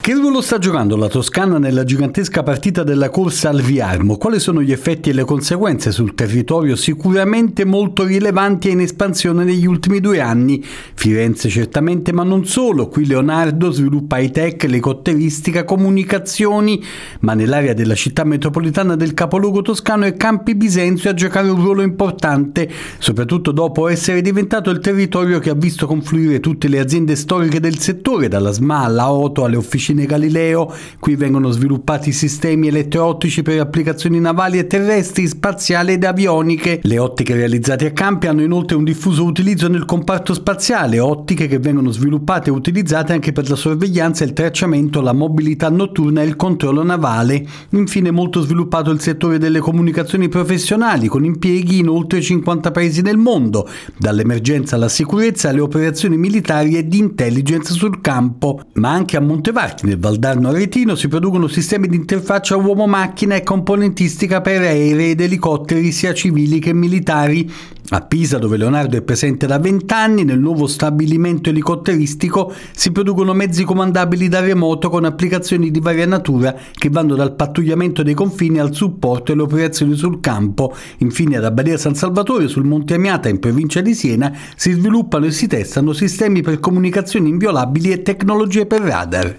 Che ruolo sta giocando la Toscana nella gigantesca partita della corsa al Viarmo? Quali sono gli effetti e le conseguenze sul territorio sicuramente molto rilevanti e in espansione negli ultimi 2 anni? Firenze certamente, ma non solo. Qui Leonardo sviluppa high-tech, elicotteristica, comunicazioni, ma nell'area della città metropolitana del capoluogo toscano è Campi Bisenzio a giocare un ruolo importante, soprattutto dopo essere diventato il territorio che ha visto confluire tutte le aziende storiche del settore, dalla SMA alla Oto alle officine Galileo. Qui vengono sviluppati sistemi elettro-ottici per applicazioni navali e terrestri, spaziali ed avioniche. Le ottiche realizzate a Campi hanno inoltre un diffuso utilizzo nel comparto spaziale, ottiche che vengono sviluppate e utilizzate anche per la sorveglianza, il tracciamento, la mobilità notturna e il controllo navale. Infine è molto sviluppato il settore delle comunicazioni professionali, con impieghi in oltre 50 paesi nel mondo, dall'emergenza alla sicurezza alle operazioni militari e di intelligence sul campo. Ma anche a Montevarchi, nel Valdarno Aretino, si producono sistemi di interfaccia uomo-macchina e componentistica per aerei ed elicotteri sia civili che militari. A Pisa, dove Leonardo è presente da 20 anni, nel nuovo stabilimento elicotteristico si producono mezzi comandabili da remoto con applicazioni di varia natura che vanno dal pattugliamento dei confini al supporto e alle operazioni sul campo. Infine ad Abbadia San Salvatore, sul Monte Amiata in provincia di Siena, si sviluppano e si testano sistemi per comunicazioni inviolabili e tecnologie per radar.